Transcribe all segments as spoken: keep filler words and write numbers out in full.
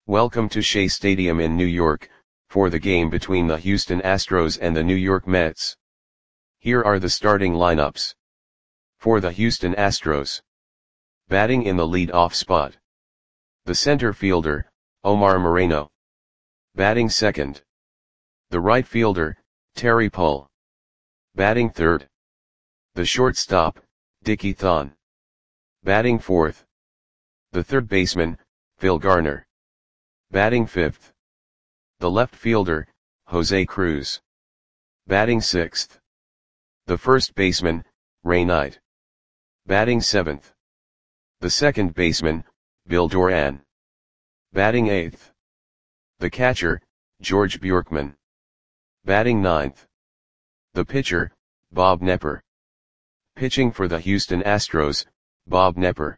Welcome to Shea Stadium in New York, for the game between the Houston Astros and the New York Mets. Here are the starting lineups. For the Houston Astros. Batting in the lead-off spot. The center fielder, Omar Moreno. Batting second. The right fielder, Terry Pull. Batting third. The shortstop, Dickie Thon. Batting fourth. The third baseman, Phil Garner. Batting fifth. The left fielder, Jose Cruz. Batting sixth. The first baseman, Ray Knight. Batting seventh. The second baseman, Bill Doran. Batting eighth. The catcher, George Bjorkman. Batting ninth. The pitcher, Bob Knepper. Pitching for the Houston Astros, Bob Knepper.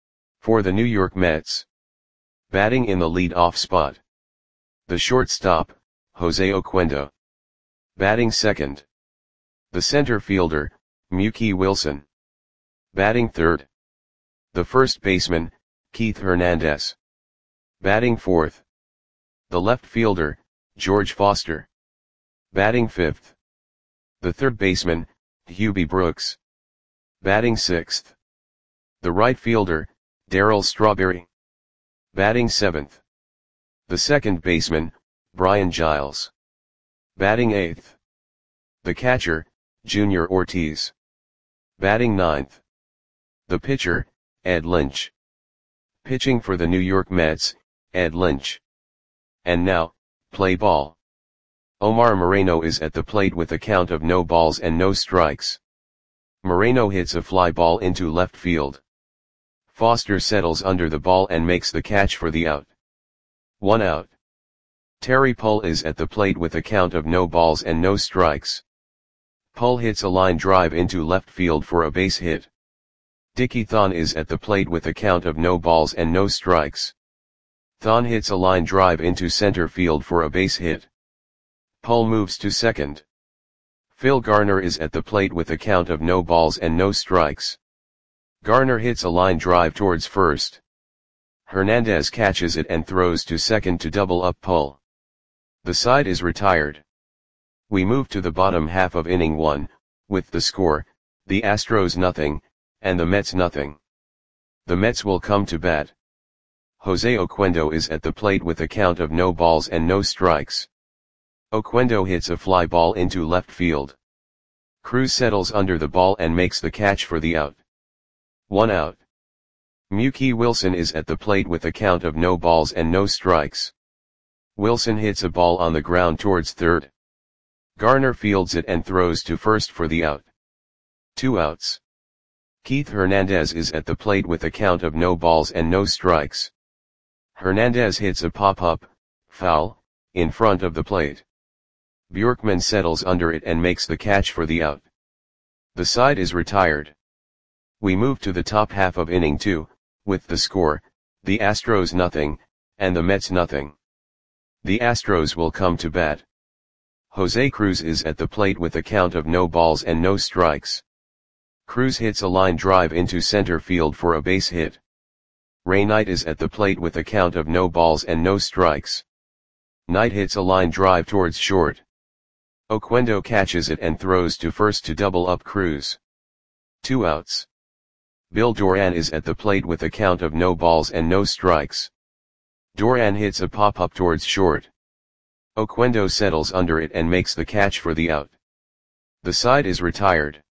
For the New York Mets. Batting in the lead-off spot. The shortstop, Jose Oquendo. Batting second. The center fielder, Mookie Wilson. Batting third. The first baseman, Keith Hernandez. Batting fourth. The left fielder, George Foster. Batting fifth. The third baseman, Hubie Brooks. Batting sixth. The right fielder, Darryl Strawberry. Batting seventh. The second baseman, Brian Giles. Batting eighth. The catcher, Junior Ortiz. Batting ninth. The pitcher, Ed Lynch. Pitching for the New York Mets, Ed Lynch. And now, play ball. Omar Moreno is at the plate with a count of no balls and no strikes. Moreno hits a fly ball into left field. Foster settles under the ball and makes the catch for the out. One out. Terry Pull is at the plate with a count of no balls and no strikes. Pull hits a line drive into left field for a base hit. Dickie Thon is at the plate with a count of no balls and no strikes. Thon hits a line drive into center field for a base hit. Pull moves to second. Phil Garner is at the plate with a count of no balls and no strikes. Garner hits a line drive towards first. Hernandez catches it and throws to second to double up Pull. The side is retired. We move to the bottom half of inning one, with the score, the Astros nothing, and the Mets nothing. The Mets will come to bat. Jose Oquendo is at the plate with a count of no balls and no strikes. Oquendo hits a fly ball into left field. Cruz settles under the ball and makes the catch for the out. One out. Mookie Wilson is at the plate with a count of no balls and no strikes. Wilson hits a ball on the ground towards third. Garner fields it and throws to first for the out. Two outs. Keith Hernandez is at the plate with a count of no balls and no strikes. Hernandez hits a pop-up, foul, in front of the plate. Bjorkman settles under it and makes the catch for the out. The side is retired. We move to the top half of inning two, with the score, the Astros nothing, and the Mets nothing. The Astros will come to bat. Jose Cruz is at the plate with a count of no balls and no strikes. Cruz hits a line drive into center field for a base hit. Ray Knight is at the plate with a count of no balls and no strikes. Knight hits a line drive towards short. Oquendo catches it and throws to first to double up Cruz. Two outs. Bill Doran is at the plate with a count of no balls and no strikes. Doran hits a pop-up towards short. Oquendo settles under it and makes the catch for the out. The side is retired.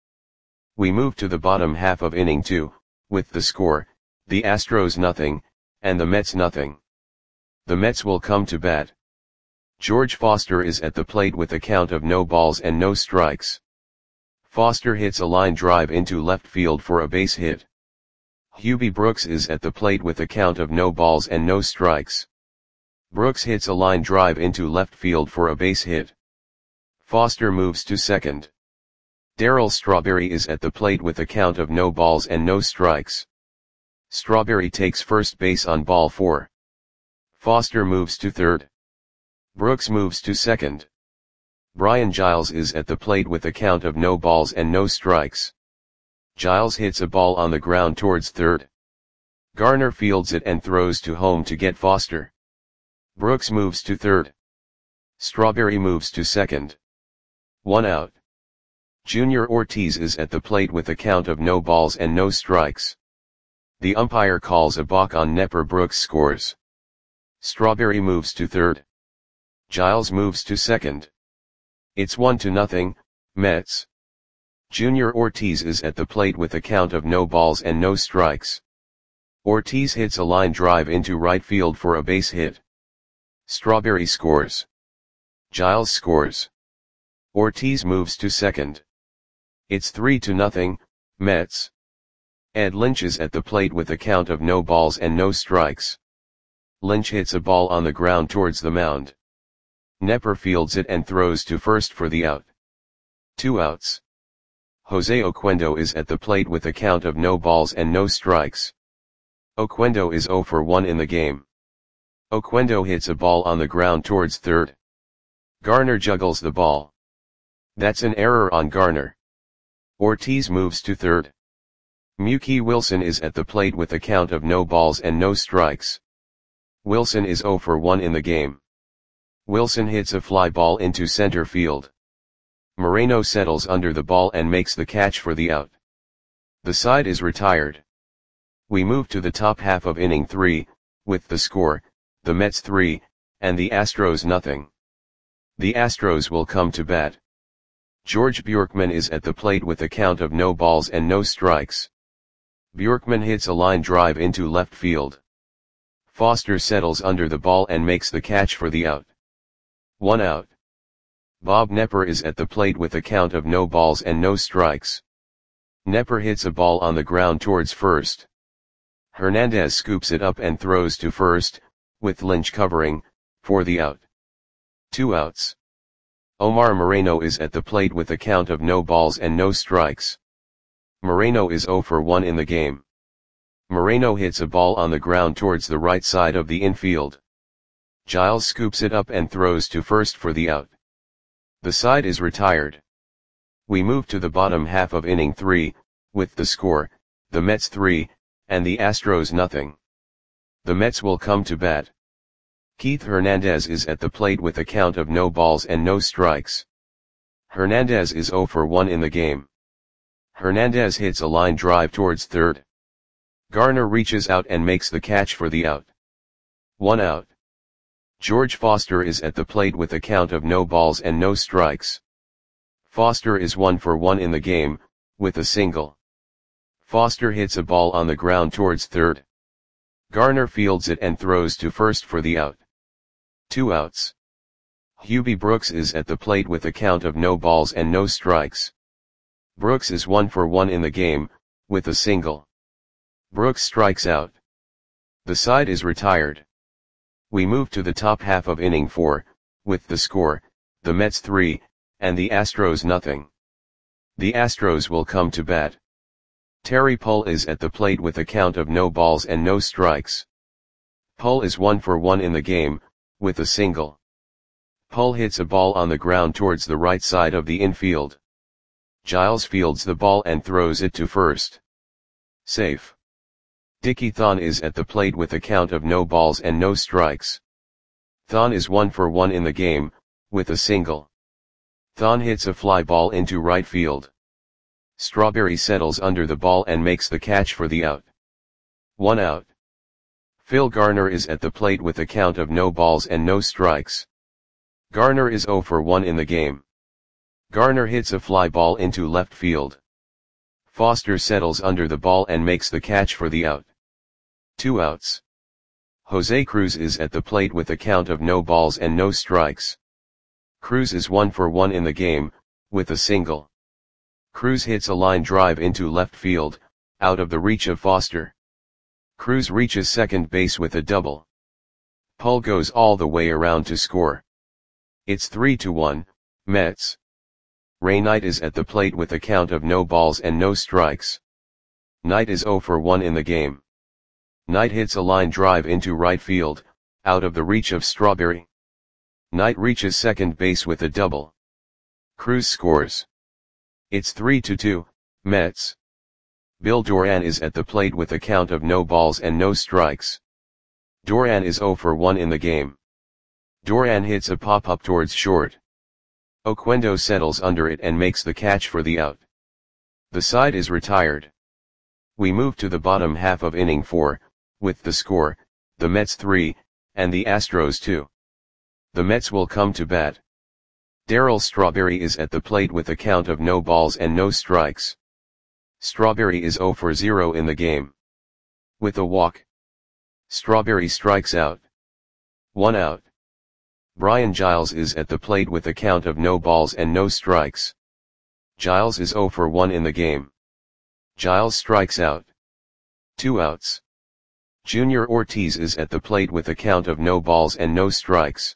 We move to the bottom half of inning two, with the score, the Astros nothing, and the Mets nothing. The Mets will come to bat. George Foster is at the plate with a count of no balls and no strikes. Foster hits a line drive into left field for a base hit. Hubie Brooks is at the plate with a count of no balls and no strikes. Brooks hits a line drive into left field for a base hit. Foster moves to second. Darryl Strawberry is at the plate with a count of no balls and no strikes. Strawberry takes first base on ball four. Foster moves to third. Brooks moves to second. Brian Giles is at the plate with a count of no balls and no strikes. Giles hits a ball on the ground towards third. Garner fields it and throws to home to get Foster. Brooks moves to third. Strawberry moves to second. One out. Junior Ortiz is at the plate with a count of no balls and no strikes. The umpire calls a balk on Nepper. Brooks scores. Strawberry moves to third. Giles moves to second. It's one to nothing, Mets. Junior Ortiz is at the plate with a count of no balls and no strikes. Ortiz hits a line drive into right field for a base hit. Strawberry scores. Giles scores. Ortiz moves to second. It's three to nothing, Mets. Ed Lynch is at the plate with a count of no balls and no strikes. Lynch hits a ball on the ground towards the mound. Nepper fields it and throws to first for the out. Two outs. Jose Oquendo is at the plate with a count of no balls and no strikes. Oquendo is zero for one in the game. Oquendo hits a ball on the ground towards third. Garner juggles the ball. That's an error on Garner. Ortiz moves to third. Mookie Wilson is at the plate with a count of no balls and no strikes. Wilson is zero for one in the game. Wilson hits a fly ball into center field. Moreno settles under the ball and makes the catch for the out. The side is retired. We move to the top half of inning three, with the score, the Mets three, and the Astros nothing. The Astros will come to bat. George Bjorkman is at the plate with a count of no balls and no strikes. Bjorkman hits a line drive into left field. Foster settles under the ball and makes the catch for the out. One out. Bob Nepper is at the plate with a count of no balls and no strikes. Nepper hits a ball on the ground towards first. Hernandez scoops it up and throws to first, with Lynch covering, for the out. Two outs. Omar Moreno is at the plate with a count of no balls and no strikes. Moreno is zero for one in the game. Moreno hits a ball on the ground towards the right side of the infield. Giles scoops it up and throws to first for the out. The side is retired. We move to the bottom half of inning three, with the score, the Mets three, and the Astros nothing. The Mets will come to bat. Keith Hernandez is at the plate with a count of no balls and no strikes. Hernandez is zero for one in the game. Hernandez hits a line drive towards third. Garner reaches out and makes the catch for the out. One out. George Foster is at the plate with a count of no balls and no strikes. Foster is one for one in the game, with a single. Foster hits a ball on the ground towards third. Garner fields it and throws to first for the out. Two outs. Hubie Brooks is at the plate with a count of no balls and no strikes. Brooks is one for one in the game, with a single. Brooks strikes out. The side is retired. We move to the top half of inning four, with the score, the Mets three, and the Astros nothing. The Astros will come to bat. Terry Pull is at the plate with a count of no balls and no strikes. Pull is one for one in the game, with a single. Pull hits a ball on the ground towards the right side of the infield. Giles fields the ball and throws it to first. Safe. Dickie Thon is at the plate with a count of no balls and no strikes. Thon is one for one in the game, with a single. Thon hits a fly ball into right field. Strawberry settles under the ball and makes the catch for the out. One out. Phil Garner is at the plate with a count of no balls and no strikes. Garner is zero for one in the game. Garner hits a fly ball into left field. Foster settles under the ball and makes the catch for the out. Two outs. Jose Cruz is at the plate with a count of no balls and no strikes. Cruz is one for one in the game, with a single. Cruz hits a line drive into left field, out of the reach of Foster. Cruz reaches second base with a double. Pull goes all the way around to score. It's three to one, Mets. Ray Knight is at the plate with a count of no balls and no strikes. Knight is zero for one in the game. Knight hits a line drive into right field, out of the reach of Strawberry. Knight reaches second base with a double. Cruz scores. It's three to two, Mets. Bill Doran is at the plate with a count of no balls and no strikes. Doran is zero for one in the game. Duran hits a pop-up towards short. Oquendo settles under it and makes the catch for the out. The side is retired. We move to the bottom half of inning four, with the score, the Mets three, and the Astros two. The Mets will come to bat. Darryl Strawberry is at the plate with a count of no balls and no strikes. Strawberry is zero for zero in the game. With a walk, Strawberry strikes out. One out. Brian Giles is at the plate with a count of no balls and no strikes. Giles is zero for one in the game. Giles strikes out. Two outs. Junior Ortiz is at the plate with a count of no balls and no strikes.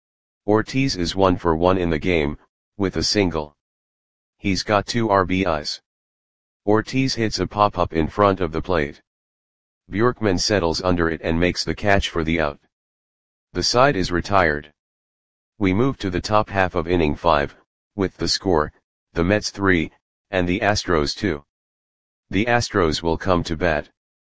Ortiz is one for one in the game, with a single. He's got two R B Is. Ortiz hits a pop-up in front of the plate. Bjorkman settles under it and makes the catch for the out. The side is retired. We move to the top half of inning five, with the score, the Mets three, and the Astros two. The Astros will come to bat.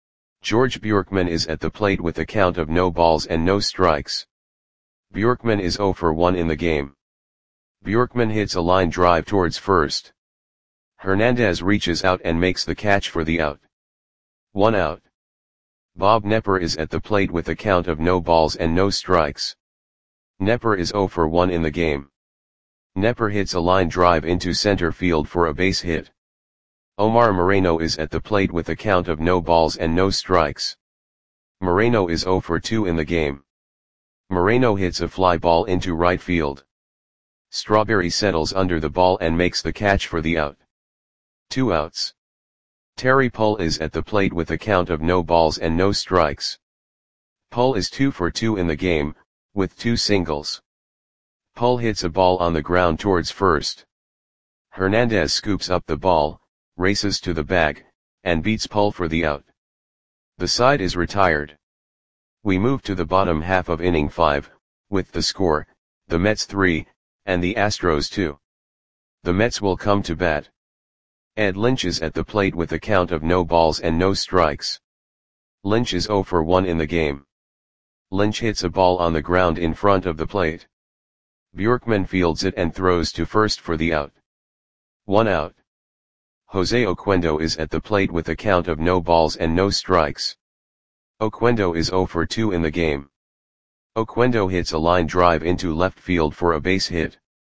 George Bjorkman is at the plate with a count of no balls and no strikes. Bjorkman is zero for one in the game. Bjorkman hits a line drive towards first. Hernandez reaches out and makes the catch for the out. One out. Bob Knepper is at the plate with a count of no balls and no strikes. Knepper is zero for one in the game. Knepper hits a line drive into center field for a base hit. Omar Moreno is at the plate with a count of no balls and no strikes. Moreno is zero for two in the game. Moreno hits a fly ball into right field. Strawberry settles under the ball and makes the catch for the out. Two outs. Terry Pull is at the plate with a count of no balls and no strikes. Pull is two for two in the game, with two singles. Pull hits a ball on the ground towards first. Hernandez scoops up the ball, races to the bag, and beats Pull for the out. The side is retired. We move to the bottom half of inning five, with the score, the Mets three, and the Astros two. The Mets will come to bat. Ed Lynch is at the plate with a count of no balls and no strikes. Lynch is zero for one in the game. Lynch hits a ball on the ground in front of the plate. Bjorkman fields it and throws to first for the out. One out. Jose Oquendo is at the plate with a count of no balls and no strikes. Oquendo is zero for two in the game. Oquendo hits a line drive into left field for a base hit.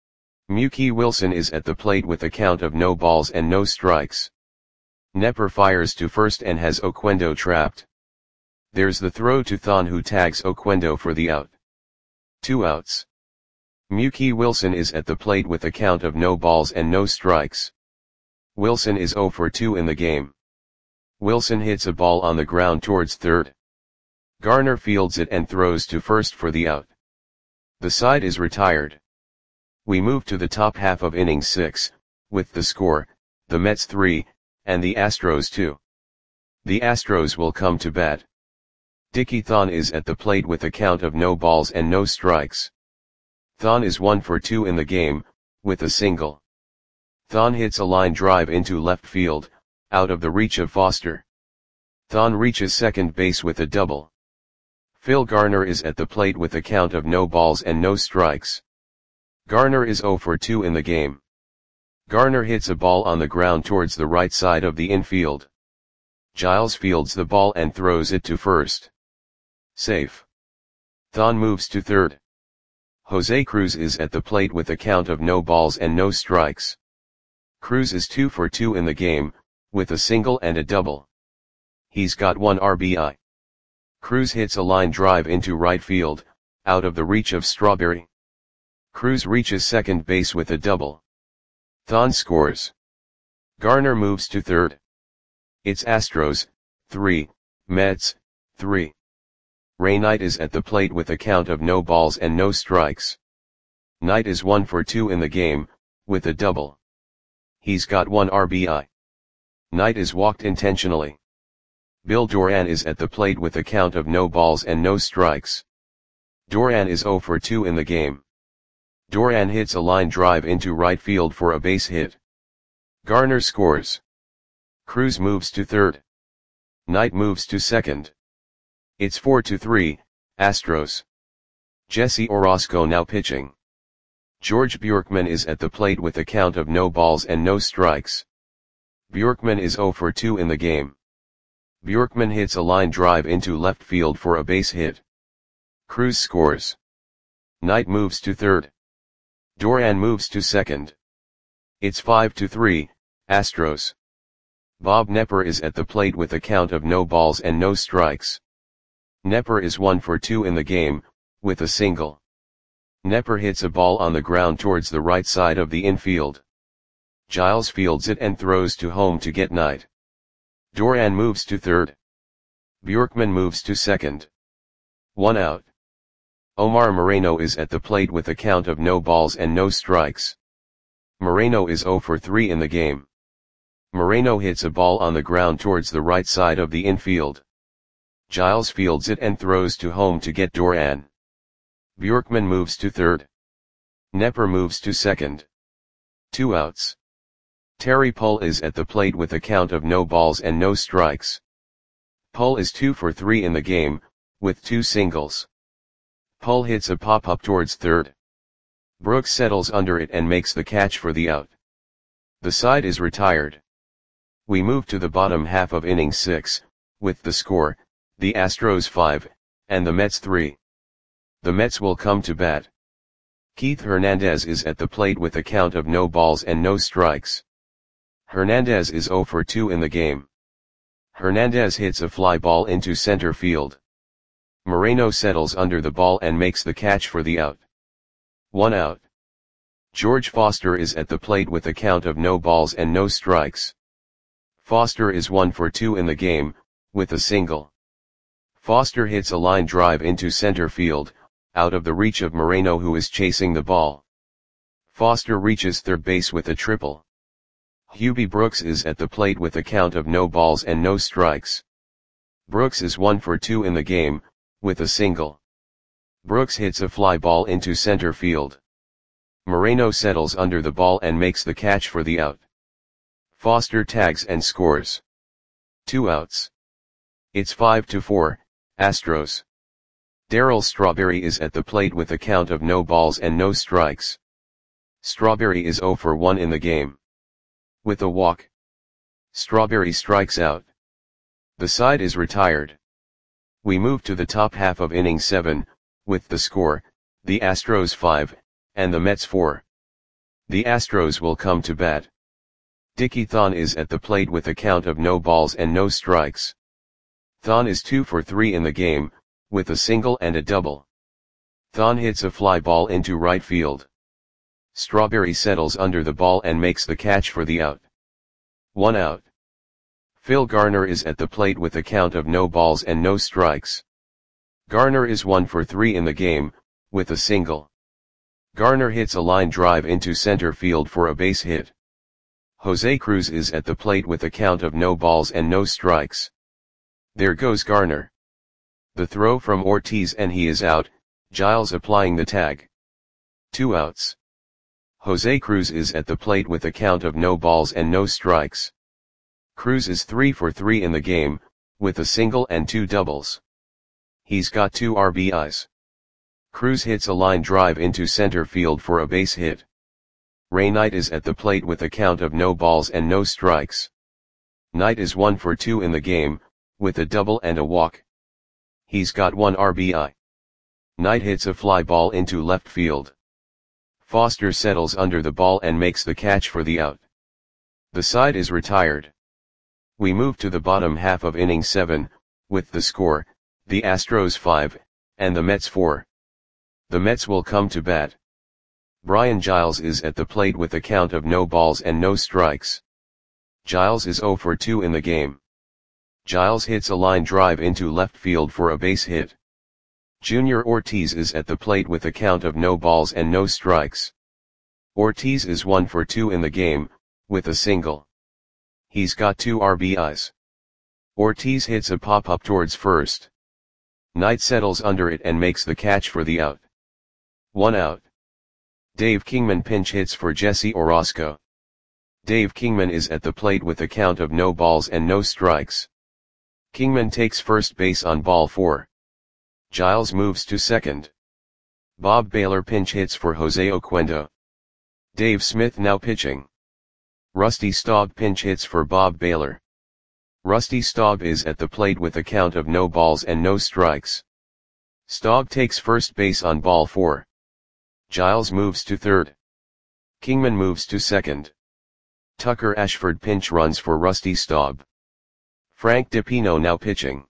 Mookie Wilson is at the plate with a count of no balls and no strikes. Knepper fires to first and has Oquendo trapped. There's the throw to Thon, who tags Oquendo for the out. Two outs. Mookie Wilson is at the plate with a count of no balls and no strikes. Wilson is zero for two in the game. Wilson hits a ball on the ground towards third. Garner fields it and throws to first for the out. The side is retired. We move to the top half of inning six, with the score, the Mets three, and the Astros two. The Astros will come to bat. Dickie Thon is at the plate with a count of no balls and no strikes. Thon is one for two in the game, with a single. Thon hits a line drive into left field, out of the reach of Foster. Thon reaches second base with a double. Phil Garner is at the plate with a count of no balls and no strikes. Garner is zero for two in the game. Garner hits a ball on the ground towards the right side of the infield. Giles fields the ball and throws it to first. Safe. Thon moves to third. Jose Cruz is at the plate with a count of no balls and no strikes. Cruz is two for two in the game, with a single and a double. He's got one R B I. Cruz hits a line drive into right field, out of the reach of Strawberry. Cruz reaches second base with a double. Thon scores. Garner moves to third. It's Astros, three, Mets, three. Ray Knight is at the plate with a count of no balls and no strikes. Knight is one for two in the game, with a double. He's got one R B I. Knight is walked intentionally. Bill Doran is at the plate with a count of no balls and no strikes. Doran is zero for two in the game. Doran hits a line drive into right field for a base hit. Garner scores. Cruz moves to third. Knight moves to second. It's four to three, Astros. Jesse Orosco now pitching. George Bjorkman is at the plate with a count of no balls and no strikes. Bjorkman is zero for two in the game. Bjorkman hits a line drive into left field for a base hit. Cruz scores. Knight moves to third. Duran moves to second. It's five to three, Astros. Bob Knepper is at the plate with a count of no balls and no strikes. Knepper is one for two in the game, with a single. Knepper hits a ball on the ground towards the right side of the infield. Giles fields it and throws to home to get Knight. Duran moves to third. Bjorkman moves to second. One out. Omar Moreno is at the plate with a count of no balls and no strikes. Moreno is zero for three in the game. Moreno hits a ball on the ground towards the right side of the infield. Giles fields it and throws to home to get Duran. Bjorkman moves to third. Knepper moves to second. Two outs. Terry Pull is at the plate with a count of no balls and no strikes. Pull is two for three in the game, with two singles. Pull hits a pop-up towards third. Brooks settles under it and makes the catch for the out. The side is retired. We move to the bottom half of inning six, with the score, the Astros five, and the Mets three. The Mets will come to bat. Keith Hernandez is at the plate with a count of no balls and no strikes. Hernandez is zero for two in the game. Hernandez hits a fly ball into center field. Moreno settles under the ball and makes the catch for the out. One out. George Foster is at the plate with a count of no balls and no strikes. Foster is one for two in the game, with a single. Foster hits a line drive into center field, out of the reach of Moreno who is chasing the ball. Foster reaches third base with a triple. Hubie Brooks is at the plate with a count of no balls and no strikes. Brooks is one for two in the game, with a single. Brooks hits a fly ball into center field. Moreno settles under the ball and makes the catch for the out. Foster tags and scores. Two outs. It's five to four, Astros. Darryl Strawberry is at the plate with a count of no balls and no strikes. Strawberry is zero for one in the game. With a walk. Strawberry strikes out. The side is retired. We move to the top half of inning seven, with the score, the Astros five, and the Mets four. The Astros will come to bat. Dickie Thon is at the plate with a count of no balls and no strikes. Thon is two for three in the game, with a single and a double. Thon hits a fly ball into right field. Strawberry settles under the ball and makes the catch for the out. One out. Phil Garner is at the plate with a count of no balls and no strikes. Garner is one for three in the game, with a single. Garner hits a line drive into center field for a base hit. Jose Cruz is at the plate with a count of no balls and no strikes. There goes Garner. The throw from Ortiz and he is out, Giles applying the tag. Two outs. Jose Cruz is at the plate with a count of no balls and no strikes. Cruz is three for three in the game, with a single and two doubles. He's got two R B Is. Cruz hits a line drive into center field for a base hit. Ray Knight is at the plate with a count of no balls and no strikes. Knight is one for two in the game, with a double and a walk. He's got one R B I. Knight hits a fly ball into left field. Foster settles under the ball and makes the catch for the out. The side is retired. We move to the bottom half of inning seven, with the score, the Astros five, and the Mets four. The Mets will come to bat. Brian Giles is at the plate with a count of no balls and no strikes. Giles is zero for two in the game. Giles hits a line drive into left field for a base hit. Junior Ortiz is at the plate with a count of no balls and no strikes. Ortiz is one for two in the game, with a single. He's got two R B Is. Ortiz hits a pop-up towards first. Knight settles under it and makes the catch for the out. One out. Dave Kingman pinch hits for Jesse Orosco. Dave Kingman is at the plate with a count of no balls and no strikes. Kingman takes first base on ball four. Giles moves to second. Bob Baylor pinch hits for Jose Oquendo. Dave Smith now pitching. Rusty Staub pinch hits for Bob Baylor. Rusty Staub is at the plate with a count of no balls and no strikes. Staub takes first base on ball four. Giles moves to third. Kingman moves to second. Tucker Ashford pinch runs for Rusty Staub. Frank DiPino now pitching.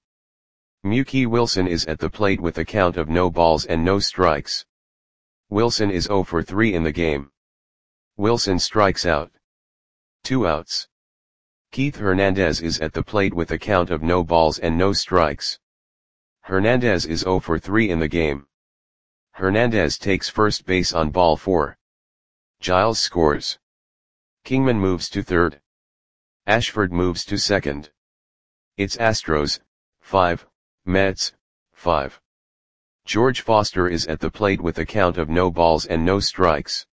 Mookie Wilson is at the plate with a count of no balls and no strikes. Wilson is oh for three in the game. Wilson strikes out. Two outs. Keith Hernandez is at the plate with a count of no balls and no strikes. Hernandez is oh for three in the game. Hernandez takes first base on ball four. Giles scores. Kingman moves to third. Ashford moves to second. It's Astros, five, Mets, five. George Foster is at the plate with a count of no balls and no strikes.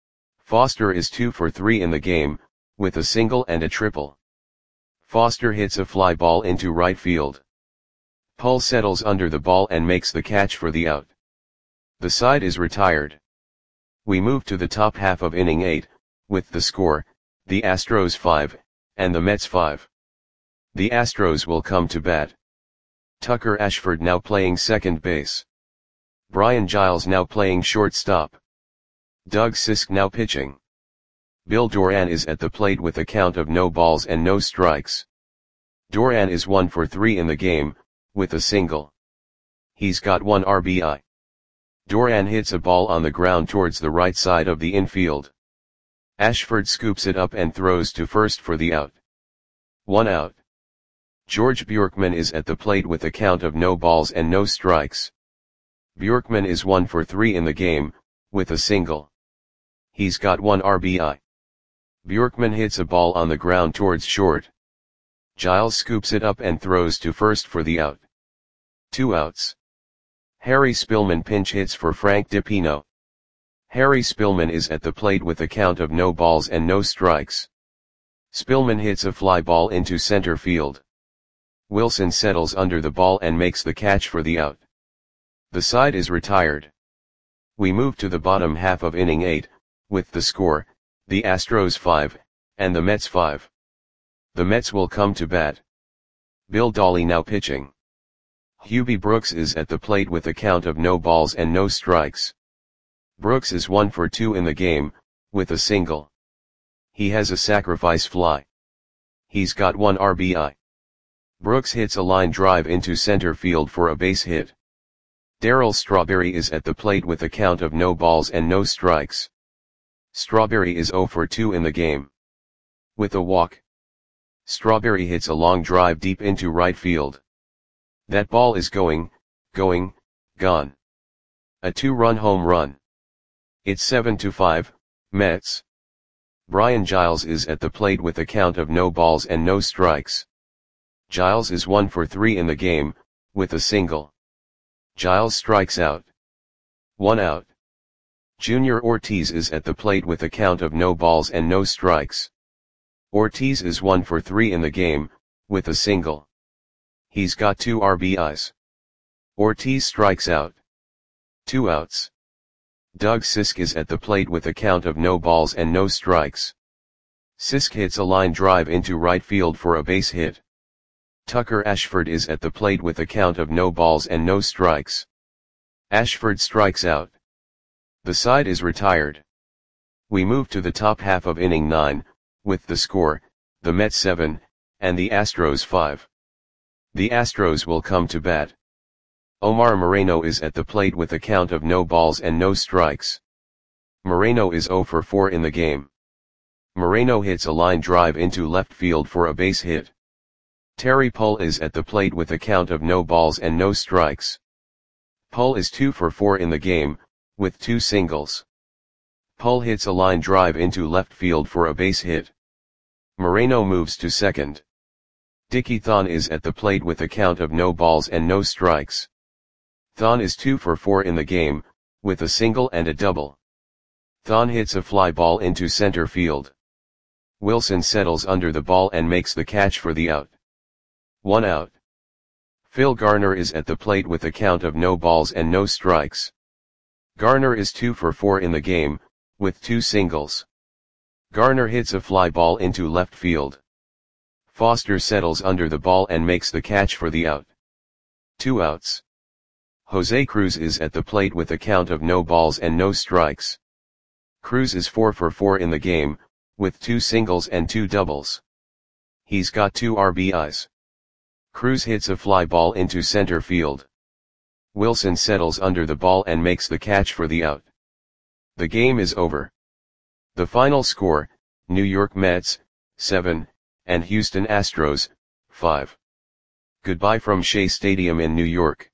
Foster is two for three in the game, with a single and a triple. Foster hits a fly ball into right field. Pull settles under the ball and makes the catch for the out. The side is retired. We move to the top half of inning eight, with the score, the Astros five, and the Mets five. The Astros will come to bat. Tucker Ashford now playing second base. Brian Giles now playing shortstop. Doug Sisk now pitching. Bill Doran is at the plate with a count of no balls and no strikes. Doran is one for three in the game, with a single. He's got one R B I. Doran hits a ball on the ground towards the right side of the infield. Ashford scoops it up and throws to first for the out. One out. George Bjorkman is at the plate with a count of no balls and no strikes. Bjorkman is one for three in the game, with a single. He's got one R B I. Bjorkman hits a ball on the ground towards short. Giles scoops it up and throws to first for the out. Two outs. Harry Spillman pinch hits for Frank DiPino. Harry Spillman is at the plate with a count of no balls and no strikes. Spillman hits a fly ball into center field. Wilson settles under the ball and makes the catch for the out. The side is retired. We move to the bottom half of inning eight, with the score, the Astros five, and the Mets five. The Mets will come to bat. Bill Dawley now pitching. Hubie Brooks is at the plate with a count of no balls and no strikes. Brooks is one for two in the game, with a single. He has a sacrifice fly. He's got one R B I. Brooks hits a line drive into center field for a base hit. Darryl Strawberry is at the plate with a count of no balls and no strikes. Strawberry is oh for two in the game. With a walk. Strawberry hits a long drive deep into right field. That ball is going, going, gone. A two-run home run. It's seven to five, Mets. Brian Giles is at the plate with a count of no balls and no strikes. Giles is one for three in the game, with a single. Giles strikes out. One out. Junior Ortiz is at the plate with a count of no balls and no strikes. Ortiz is one for three in the game, with a single. He's got two R B Is. Ortiz strikes out. Two outs. Doug Sisk is at the plate with a count of no balls and no strikes. Sisk hits a line drive into right field for a base hit. Tucker Ashford is at the plate with a count of no balls and no strikes. Ashford strikes out. The side is retired. We move to the top half of inning nine, with the score, the Mets seven, and the Astros five. The Astros will come to bat. Omar Moreno is at the plate with a count of no balls and no strikes. Moreno is oh for four in the game. Moreno hits a line drive into left field for a base hit. Terry Pull is at the plate with a count of no balls and no strikes. Pull is two for four in the game, with two singles. Pull hits a line drive into left field for a base hit. Moreno moves to second. Dickie Thon is at the plate with a count of no balls and no strikes. Thon is two for four in the game, with a single and a double. Thon hits a fly ball into center field. Wilson settles under the ball and makes the catch for the out. One out. Phil Garner is at the plate with a count of no balls and no strikes. Garner is two for four in the game, with two singles. Garner hits a fly ball into left field. Foster settles under the ball and makes the catch for the out. Two outs. Jose Cruz is at the plate with a count of no balls and no strikes. Cruz is four for four in the game, with two singles and two doubles. He's got two R B Is. Cruz hits a fly ball into center field. Wilson settles under the ball and makes the catch for the out. The game is over. The final score, New York Mets, seven, and Houston Astros, five. Goodbye from Shea Stadium in New York.